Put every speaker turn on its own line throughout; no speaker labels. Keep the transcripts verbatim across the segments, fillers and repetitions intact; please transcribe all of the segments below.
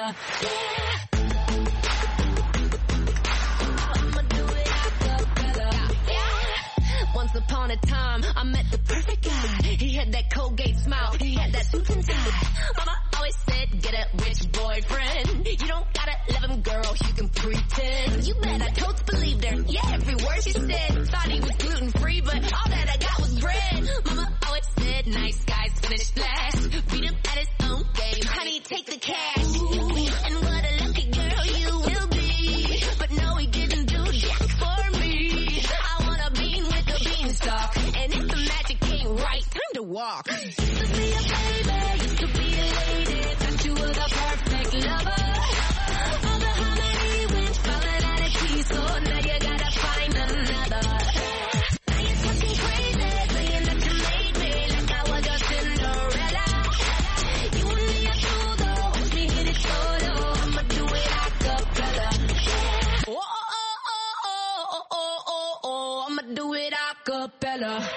falsetto. Yeah. I'ma do it a cappella. Yeah. Once upon a time, I met the perfect guy. He had that Colgate smile. He had that suit and tie. Mama always said, get a rich boyfriend. You don't gotta love him, girl. You can pretend. You bet I totes believed her. Yeah, every word she said. Thought he was gluten free, but all that I got was bread. Mama always said, nice guys finish last. Beat him at his own game. Honey, take the cash. And what a lucky girl you will be. But no, he didn't do jack for me. I wanna bean with the beanstalk. And if the magic ain't right, time to walk. Used to be a baby, used to be a lady. Thought you were the perfect lover. All the harmony went falling out of key, so now you gotta find another. Now you're talking crazy, saying that you made me like I was your Cinderella. You and me are true though, watch me hit it solo. I'ma do it a cappella. Oh, oh, oh, oh, oh, oh, oh, oh, I'ma do it a cappella.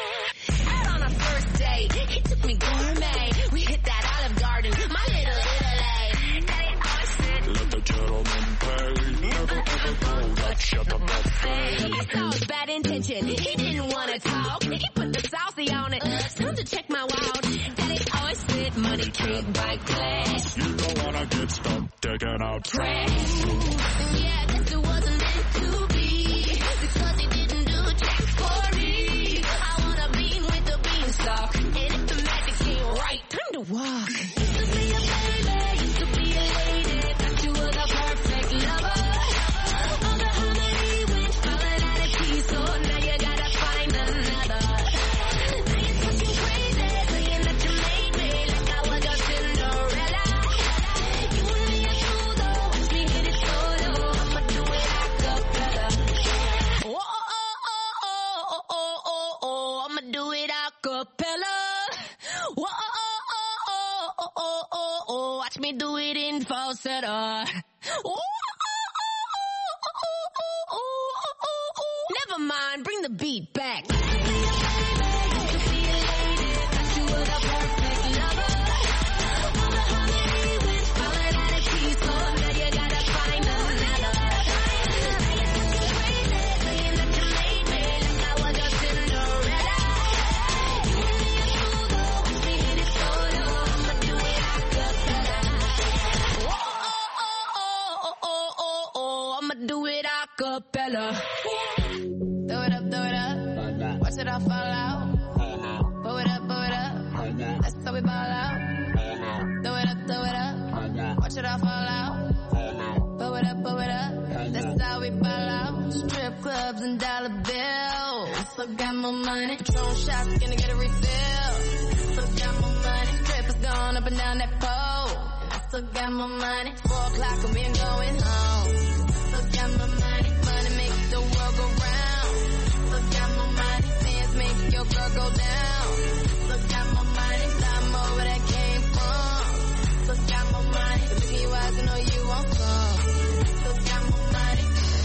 Out on a first date, he took me gourmet. We hit that Olive Garden, my little Italy. Daddy always said,
let the gentleman pay. Never ever go, that shut the buffet.
I saw his bad intention, he didn't wanna talk. He put the saucy on it, time to check my wallet. Daddy always said, money can't buy class.
You don't wanna get stuck digging out
Trash. Yeah, guess it wasn't meant to be. Because he didn't do jack for me. I wanna bean with the beanstalk. And if the magic ain't right, time to walk. Used to be a baby, used to be a lady. Thought you were the perfect lover. All the harmony went falling out of key, so now you gotta find another. Now you're talking crazy, saying that you made me like I was your Cinderella. You and me are true though, watch me hit it solo. I'ma do it a cappella. Oh, oh, oh, oh, oh, oh, oh, oh, I'ma do it a cappella. Oh, oh, oh, oh, oh, oh, oh, watch me do it in falsetto. Oh, oh, oh, oh, oh, oh, oh, oh. Never mind, bring the beat back. Used to be a baby, used to be a lady. Thought you were the perfect lover. All the harmony went falling out of key, so now you gotta find another. Now you're talking crazy, saying that you made me like I was your Cinderella. You and me are true though, watch me hit it solo. I'ma do it a cappella. Oh, oh, oh, oh, oh, oh, I'ma do it a cappella. Throw it up, throw it up. Watch it all fall out. Blow it up, blow it up. That's how we ball out. Throw it up, throw it up. Watch it all fall out. Blow it up, blow it up. That's how we ball out. Strip clubs and dollar bills. Still got more money. Patron shots, gonna get a refill. Still got more money. Strippers going up and down that pole. Still got more money. Four o'clock and we ain't going home. Still got more money. Money makes the world go round. Still got more money. Fans make your girl go down. Still got more money. Lot more where that came from. Still got more money. Look in your eyes, you know you won't come. Still got more money.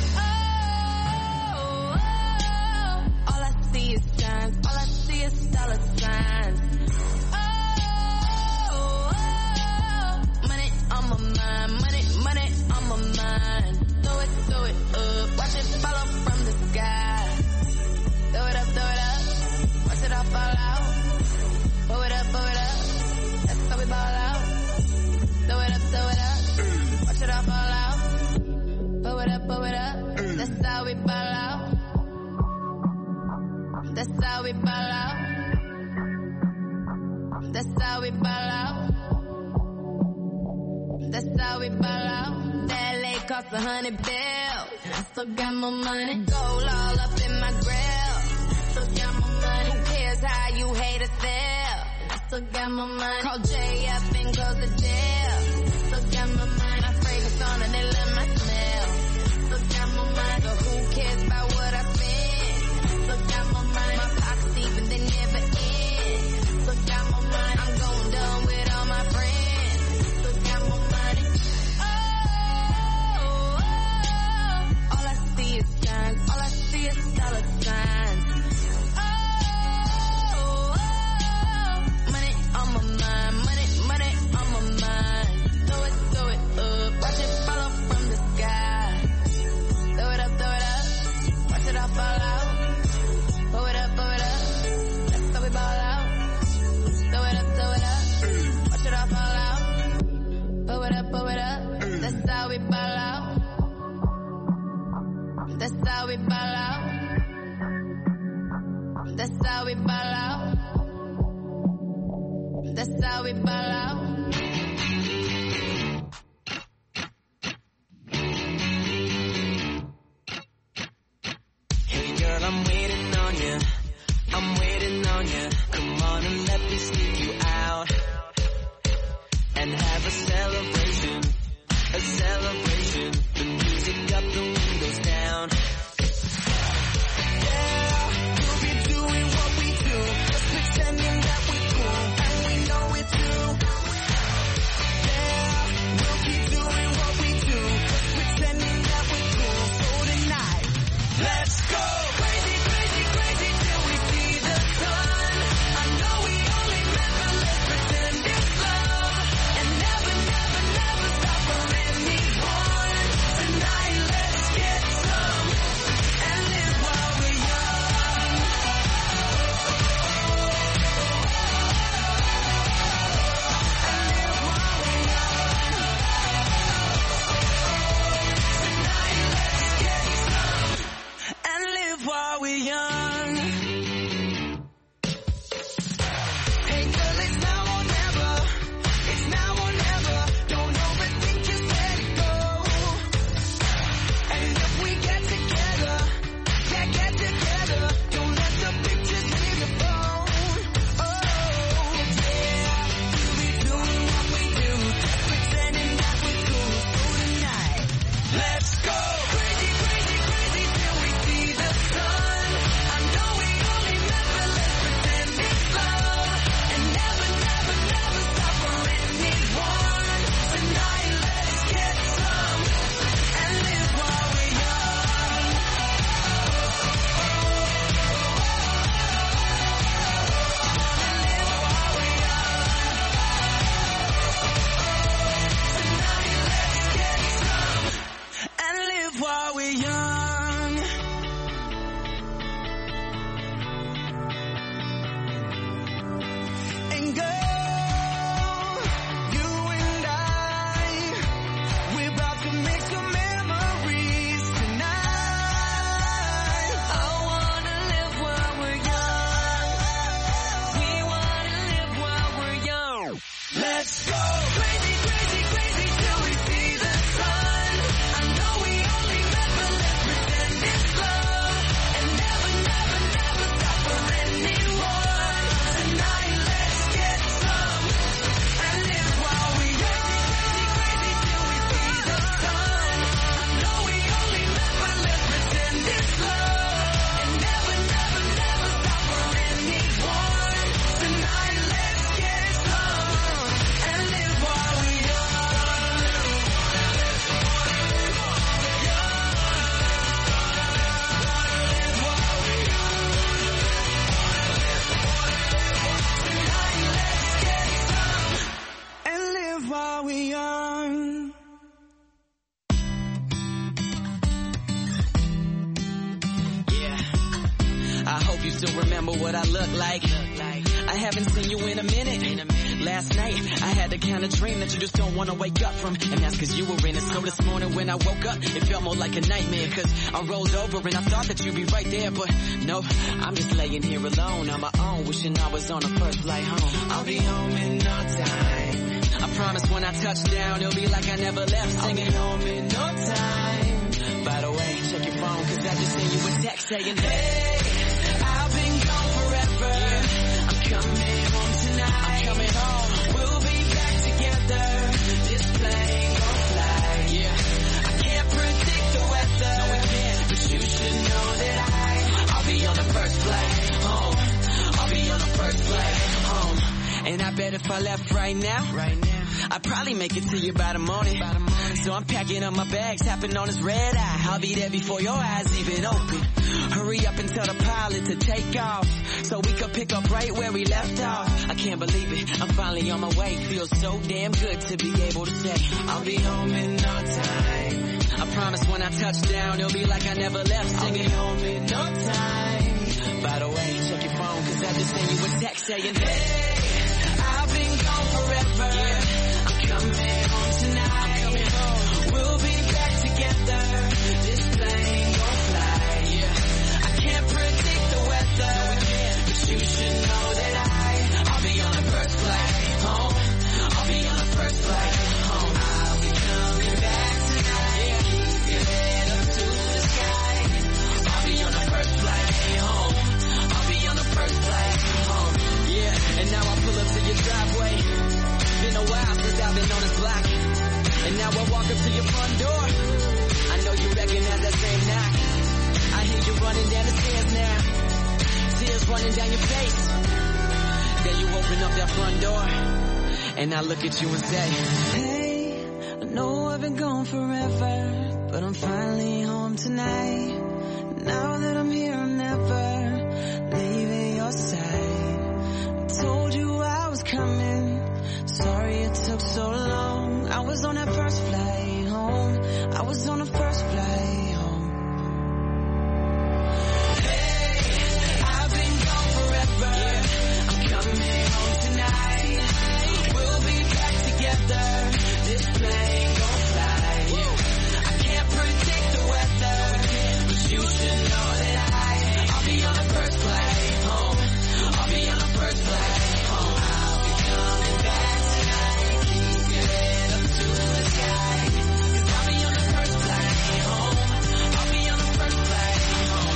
Oh, oh, oh. All I see is signs. All I see is dollar signs. Oh, oh, oh. Money on my mind. Money, money on my mind. Throw it, throw it up. Watch it follow from the sky. Throw it up, throw it up. Watch it all fall out. Blow it up, blow it up. That's how we ball out. Throw it up, throw it up. Watch it all fall out. Blow it up, blow it up. That's how we ball out. That's how we ball out. That's how we ball out. That's how we ball out. That L A cost a hundred bills. I still got more money. Gold all up in my grill. Still got more money. Who cares how you hate or sell? I still got more money. Call Jay up and close the deal. Still got more money. My fragrance on and they love my smell. Still got more money. So who cares about what I spend? Still got more money. My pockets deep and they never end. Still got more money. I'm going dumb with all my friends. Still got more money. Oh, oh, oh. All I see is signs. All I see is dollar signs. Oh, oh, oh. Money on my mind. Money, money on my mind. Throw it, throw it up. how we ball out. That's how we ball out. That's how we ball out. That's how we ball out.
Hey girl, I'm waiting on you. I'm waiting on you. Come on and let me sneak you out and have a celebration, a celebration. The music up, the windows down. Yeah, we'll be doing what we do, just pretending that we're cool, and we know it too. Yeah, we'll keep doing what we do, just pretending that we're cool. So tonight, let's go crazy, crazy, crazy till we see the sun. I know we only met, but let's pretend it's love, and never, never, never stop for anyone. Tonight, let's get some and live while we're young. And live while we're young. Hey girl, it's now or never. It's now or never. Don't overthink, just let it go. And if we get together, yeah, get together. Don't let the pictures leave your phone. Oh, yeah, we'll be doing what we do, just pretending that we're cool. So tonight, let's go crazy, crazy, crazy till we see the sun. I know we only met, but let's pretend it's love, and never, never, never stop for anyone. Tonight, let's get some and live while we're young. And live while we're young. And girl, you and I, we're about to make some memories tonight. I wanna live while we're young. We wanna live while we're young. Let's go crazy, crazy, crazy till we see the sun. I know we only met, but let's pretend it's love, and never, never, never stop for anyone. Tonight, let's get some and live while we're young. Crazy, crazy till we see the sun. I know we only met, but let's pretend it's love, and never, never, never stop for anyone. Tonight, let's get some and live while we're young. And live while we're young. Yeah, I hope you still remember what I look like. I haven't seen you in a minute. Last night, I had the kind of dream that you just don't want to wake up from, and that's cause you were in it. So this morning when I woke up, it felt more like a nightmare, cause I rolled over and I thought that you'd be right there, but no, I'm just laying here alone on my own, wishing I was on the first flight home. I'll be home in no time. I promise when I touch down, it'll be like I never left, singing home in no time. By the way, check your phone, cause I just sent you a text saying, hey, I've been gone forever. I'm coming home tonight. I'm coming home. We'll be back together. This plane gon' fly. Yeah, I can't predict the weather. No, we can't. But you should know that I, I'll be on the first flight home. I'll be on the first flight home. And I bet if I left right now, right now, I'd probably make it to you by the morning. By the morning. So I'm packing up my bags, tapping on this red eye. I'll be there before your eyes even open. Hurry up and tell the pilot to take off, so we could pick up right where we left off. I can't believe it, I'm finally on my way. Feels so damn good to be able to say I'll be home in no time. I promise when I touch down, it'll be like I never left, singing home in no time. By the way, check your phone, cause I just sent you a text saying, hey, I've been gone forever. Yeah, I'm coming home tonight. I'm coming home. We'll And now I walk up to your front door. I know you recognize that same knock. I hear you running down the stairs now. Tears running down your face. Then you open up that front door. And I look at you and say, hey, I know I've been gone forever, but I'm finally home tonight. Now that I'm here, I'm never leaving your side. I told you I was coming. Sorry it took so long. I was on that first flight home. I was on the first flight home. Hey, I've been gone forever. I'm coming home tonight. We'll be back together. This plane gon' fly. I can't predict the weather, but you should know that I, I'll be on the first flight home. I'll be on the first flight home. I'll be coming back tonight. Keep your head up to the sky. 'Cause I'll be on the first flight home. I'll be on the first flight home.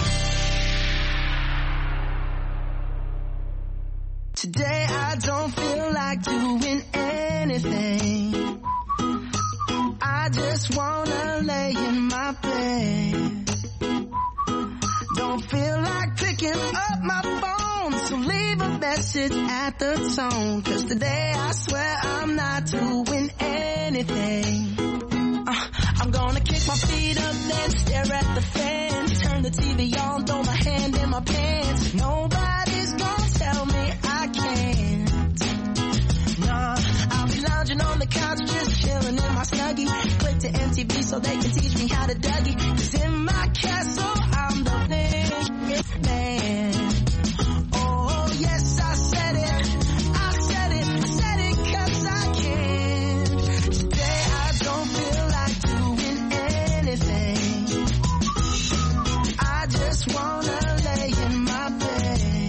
Today I don't feel like doing anything. I just wanna lay in my bed. Don't feel like picking up my phone, so leave a message at the tone. 'Cause today I swear I'm not doing anything. uh, I'm gonna kick my feet up, then stare at the fan. Turn the T V on, throw my hand in my pants. Nobody's gonna tell me I can't. Nah, I'll be lounging on the couch, just chilling in my Snuggie. Click to M T V so they can teach me how to Dougie. 'Cause in my castle, I'm the biggest man. Oh, yes, I said it. I said it. I said it 'cause I can. Today I don't feel like doing anything. I just wanna lay in my bed.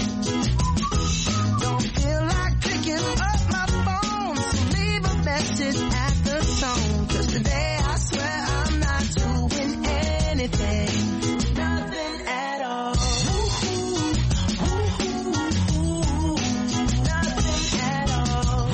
Don't feel like picking up my phone, so leave a message at the tone. 'Cause today I swear I'm not doing anything. Nothing at all. Nothing at all.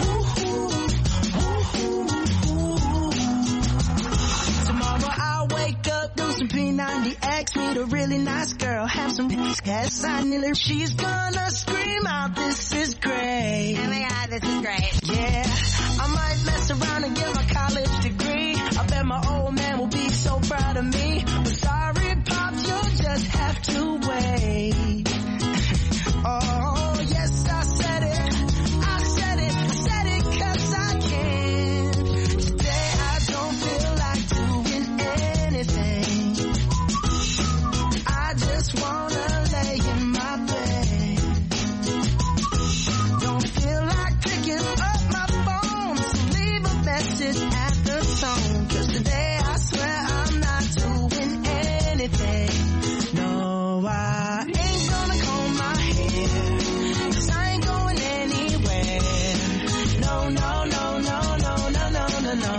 Tomorrow I'll wake up, do some P ninety X, meet a really nice girl, have some gas. I nearly, she's gonna scream out, this is great.
Oh my god, this is great.
Yeah, I might mess around and get my college degree. I bet my old man will be so proud of me. But sorry, Pops, you'll just have to wait. Oh, yes, I said it. I said it. I said it 'cause I can. Today I don't feel like doing anything. I just wanna lay in my bed. Don't feel like picking up my phone, so leave a message at the tone. 'Cause today I swear I'm not doing anything. No, I ain't gonna comb my hair, 'cause I ain't going anywhere. No, no, no, no, no, no, no, no, no.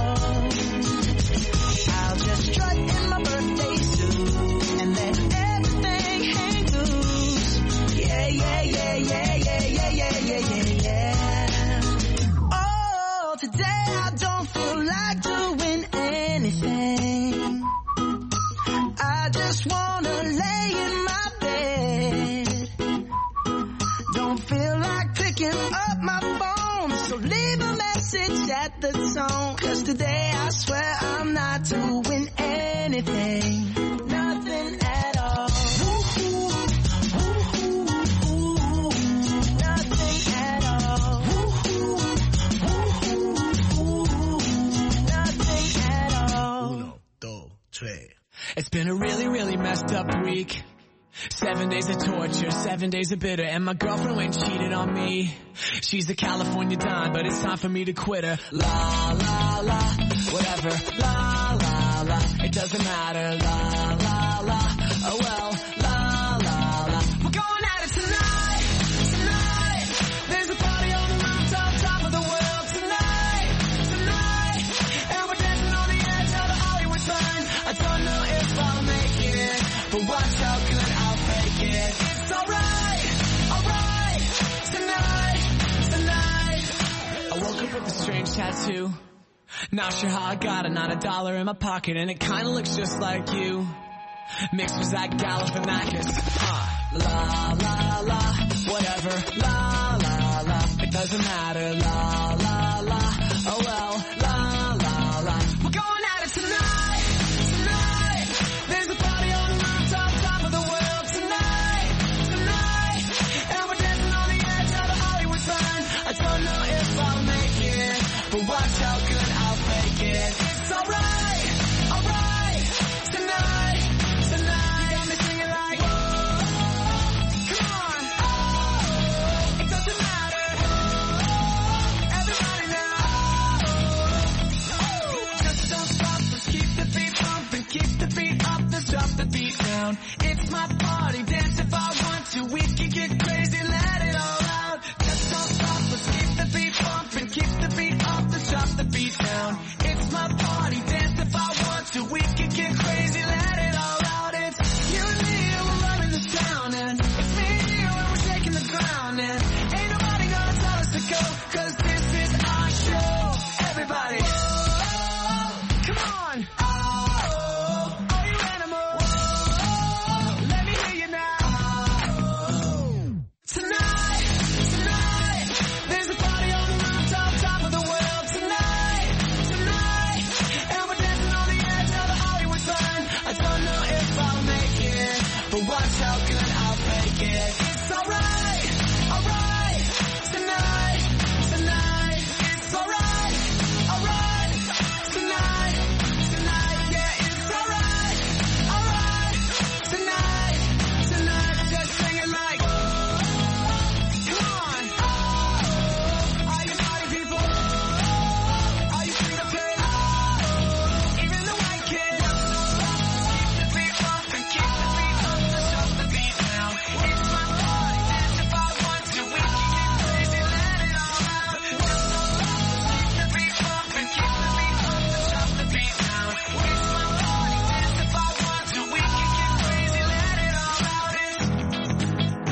I'll just strut in my birthday suit and let everything hang loose. Yeah, yeah, yeah, yeah, yeah, yeah, yeah, yeah, yeah, yeah. Oh, today I don't feel like doing anything. I just wanna lay in my bed. Don't feel like picking up my phone, so leave a message at the tone. 'Cause today I swear I'm not doing anything. Nothing at all. Nothing at all. Nothing at all.
Uno, dos, tres.
It's been a really, really messed up week. Seven days of torture, seven days of bitter, and my girlfriend went and cheated on me. She's a California dime, but it's time for me to quit her. La, la, la, whatever. La, la, la, it doesn't matter. La, la, la, oh well. La, la, la, we're going at it tonight, tonight. There's a party on the rooftop, top of the world tonight, tonight. And we're dancing on the edge of the Hollywood sign. I don't know if I'll make it, but what's so good, I'll fake it. It's alright, alright, tonight, tonight. I woke up with a strange tattoo.
Not sure how I got it, not a dollar in my pocket, and it kinda looks just like you. Mixed with Zach Galifianakis. Huh. La, la, la, whatever. La, la, la, it doesn't matter. La, la, la, oh well. La, la, la, we're going at it tonight, tonight. There's a party on the rooftop, top of the world tonight, tonight. And we're dancing on the edge of the Hollywood sign. I don't know if I'll make it, but watch how good I'll fake it. It's alright, alright, tonight, tonight. You got me singing like, whoa, come on, oh, it doesn't matter, oh, everybody now, oh, just don't stop, let's keep the beat pumping, keep the beat up, let's drop the beat down. It's my party, dance if I want to, we can get crazy, let it all out. Just don't stop, let's keep the beat pumping, keep the beat up, let's drop the beat down. It's my party, dance if I want to, we can get crazy, let it all out. It's you and me and we're running this town, and it's me and you and we're taking the ground, and ain't nobody gonna tell us to go, cause this is our show. Everybody, whoa, come on, oh, all you animals, whoa, let me hear you now. Tonight, tonight, there's a party on the rooftop, top of the world tonight, tonight. And we're dancing on the edge of the Hollywood sign. I don't know if I'll make it, but watch how good I'll fake it. It's alright, alright, tonight, tonight. It's alright, alright, tonight, tonight. Yeah, it's alright, alright, tonight, tonight. Just sing it like, come on, oh, all you party people, oh, all you free to play, oh, even the white kids. Keep the beat pumping, keep the beat up, let's drop the beat down. It's my party, dance if I want to, we can get crazy, let it all out. Just don't stop, keep the beat pumping, keep the beat up, let's drop the beat down. It's my party, dance if I want to, we can get crazy, let it all out. It's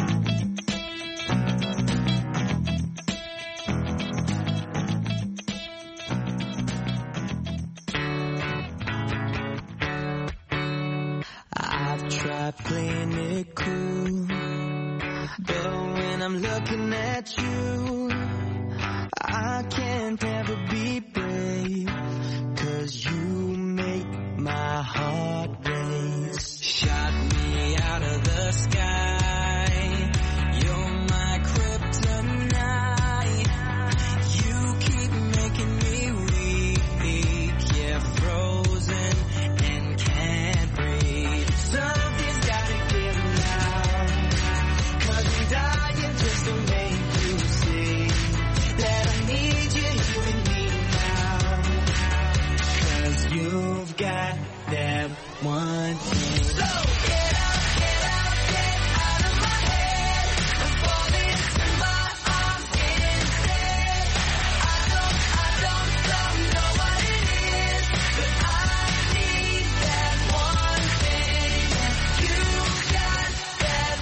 I've tried playing it cool, but when I'm looking at you, I can't ever be brave, cause you make my heart race. Shot me out of the sky, you're my kryptonite. You keep making me weak, yeah, frozen and can't breathe. Something's gotta give now, cause I'm dying just to make you see that I need you here with me now, cause you've got that one thing. So get out, get out, get out of my head, and fall into my arms instead. I don't, I don't, don't know what it is, but I need that one thing. You got that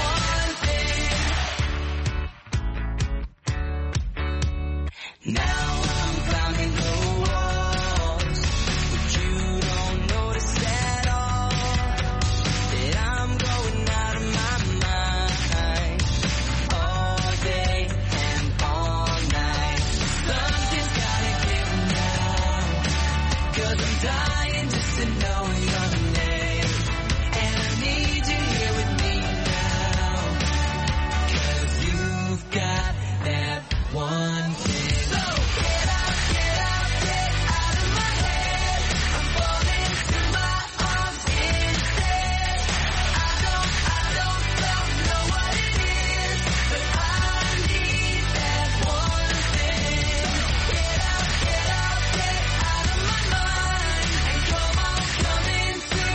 one thing. Now I'm climbing the walls, but you don't notice at all that I'm going out of my mind all day and all night. Something's gotta give now, cause I'm dying just to know your name, and I need you here with me now, cause you've got that one thing. So get out, get out, get out of my head, and fall into my arms instead. I don't, I don't, don't know what it is, but I need that one thing. Get out, get out, get out of my mind, and come on, come into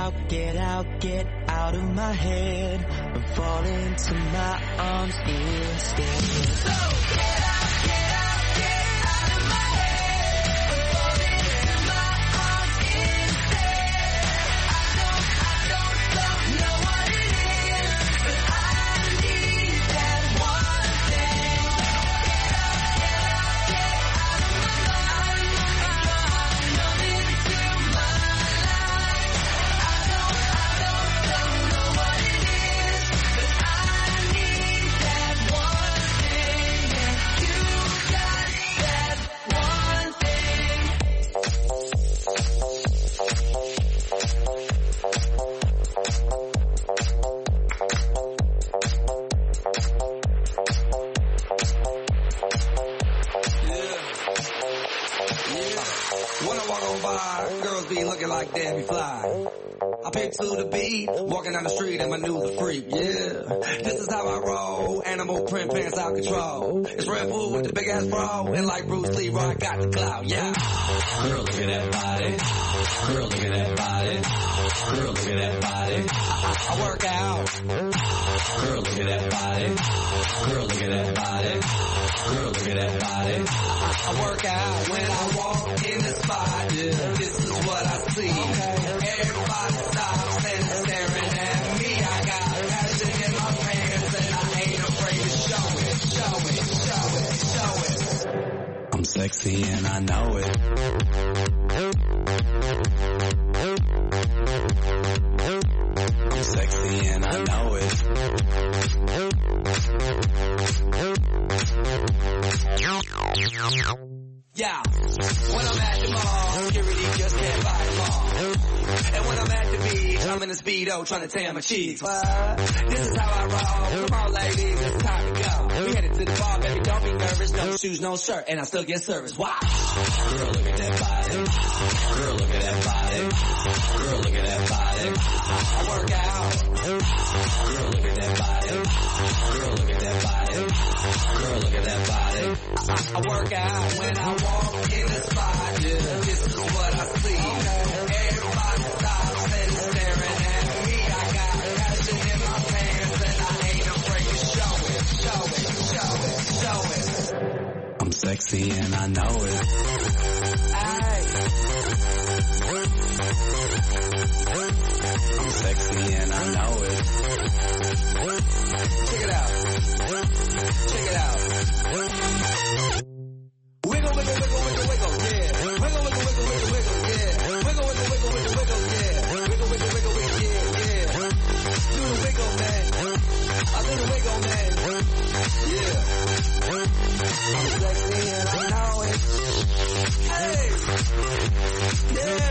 out, get out, get out of my head and fall into my arms instead. So get out, get out, get out of my head and fall into my arms instead. I don't, I don't, don't know what it is, but I need that one thing. Get out, get out, get out of my mind, and come on into my life. I don't, I don't, don't know what it is, but I need that one thing, and you got that one thing.
When I walk on by, girls be looking like Debbie Fly. I pick to the beat, walking down the street and my new the freak, yeah. This is how I roll, animal print pants out control. It's Red Bull with the big ass bra, and like Bruce Lee, I got the clout, yeah. Girl, look at that body. Girl, look at that body. Girl, look at that body. I, I work out. Girl, look at that body. Girl, look at that body. Girl, look at that body. I, I work out when I walk in the spot. Yeah, this is what I see. Everybody stops and staring at me. I got passion in my pants and I ain't afraid to show it, show it, show it, show it. I'm sexy and I know it. I'm sexy and I know it. Yeah, when I'm at the mall, security just can't buy them all. And when I'm at the beach, I'm in a Speedo trying to tan my cheeks. What? This is how I roll. Come on, ladies, it's time to go. We headed to the bar, baby, don't be nervous. No shoes, no shirt, and I still get service. Wow. Girl, look at that body. Girl, look at that body. Girl, look at that body. I work out. Girl, look at that body. Girl, look at that body. Girl, look at that body. I, I work out when I walk in the spot. Yeah, this is what I see. Everybody stops and is staring at me. I got passion in my pants and I ain't afraid to show it, show it, show it, show it. I'm sexy and I know it. Aye. I'm sexy and I know it. Check it out. Check it out. Wiggle, wiggle, wiggle, wiggle, wiggle, yeah. Wiggle, wiggle, wiggle, wiggle, wiggle, yeah. Wiggle, wiggle, wiggle, wiggle, wiggle, yeah. Wiggle, wiggle, wiggle, wiggle, yeah, yeah. Do the wiggle, man. I do the wiggle, man. Yeah. I'm sexy and I know it. Hey. Yeah.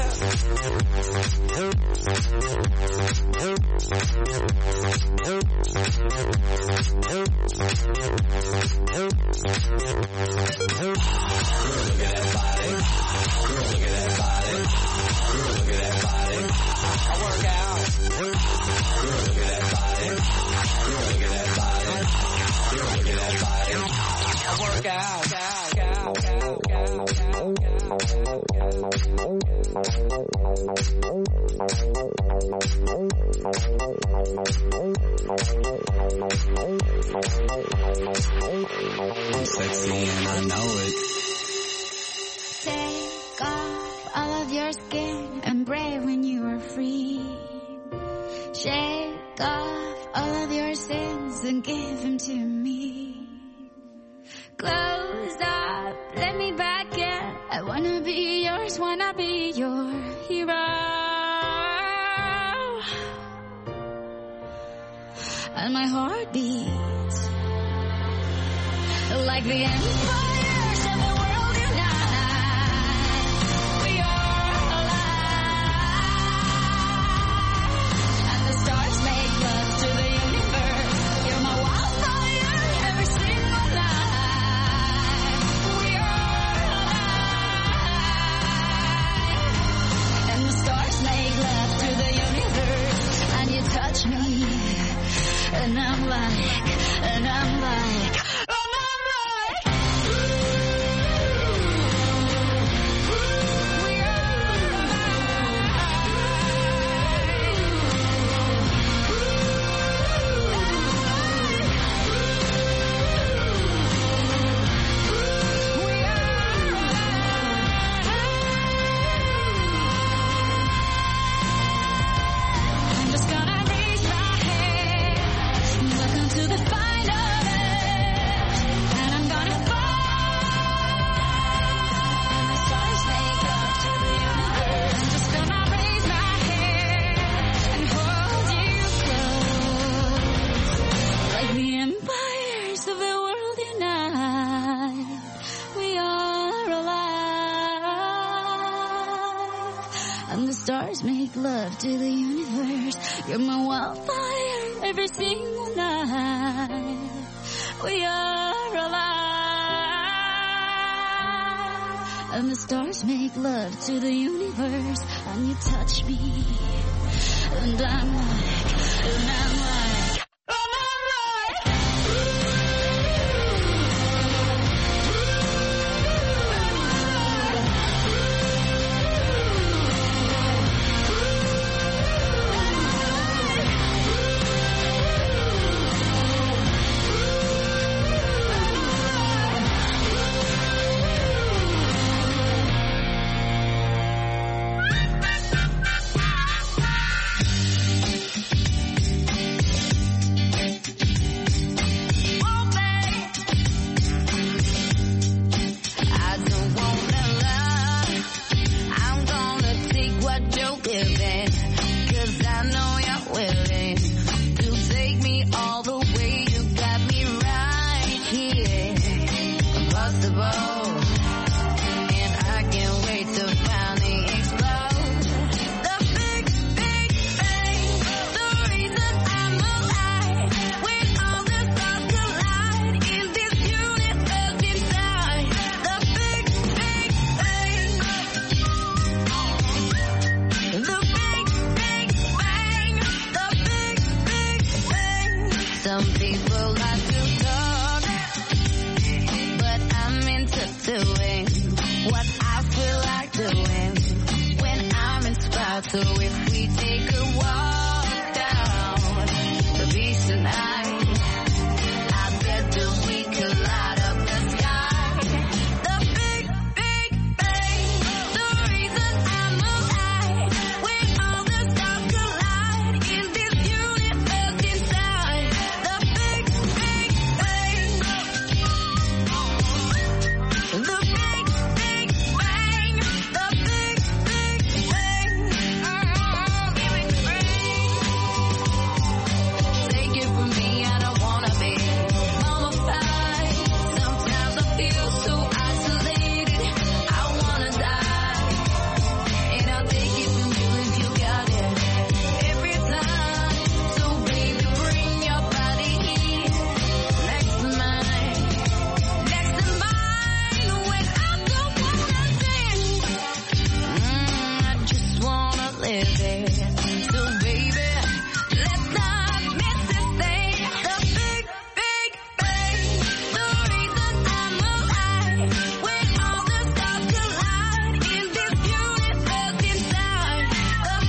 Girl, look at that body. Girl, look at that body. Girl, look at that body. I work out. Girl, look at that body. Girl, look at that body. Girl, look at that body. I work out. I'm sexy and I know it.
Take off all of your skin and brave when you are free. Shake off all of your sins and give them to me. Close up, let me back in. I wanna be yours, wanna be your hero. And my heart beats like the empires of the world unite. We are alive, and the stars make love to the universe. You're my wildfire every single night. We are alive, and the stars make love to the universe. And you touch me, and I'm like, and I'm like,
make love to the universe. You're my wildfire every single night. We are alive. And the stars make love to the universe. And you touch me. And I'm like, and I'm like, oh my God. So if we take a walk down the beach tonight, I bet that we could light up the sky. The big, big bang, the reason I'm alive. When all the stars collide in this universe inside. The big, big bang. The big, big bang. The big, big bang. Take it from me, I don't wanna be mummified. Sometimes I feel so isolated, I wanna die. And I'll take it from you if you got it every time. So baby, bring your body here next to mine, next to mine. When I don't wanna sing, mm, I just wanna live it.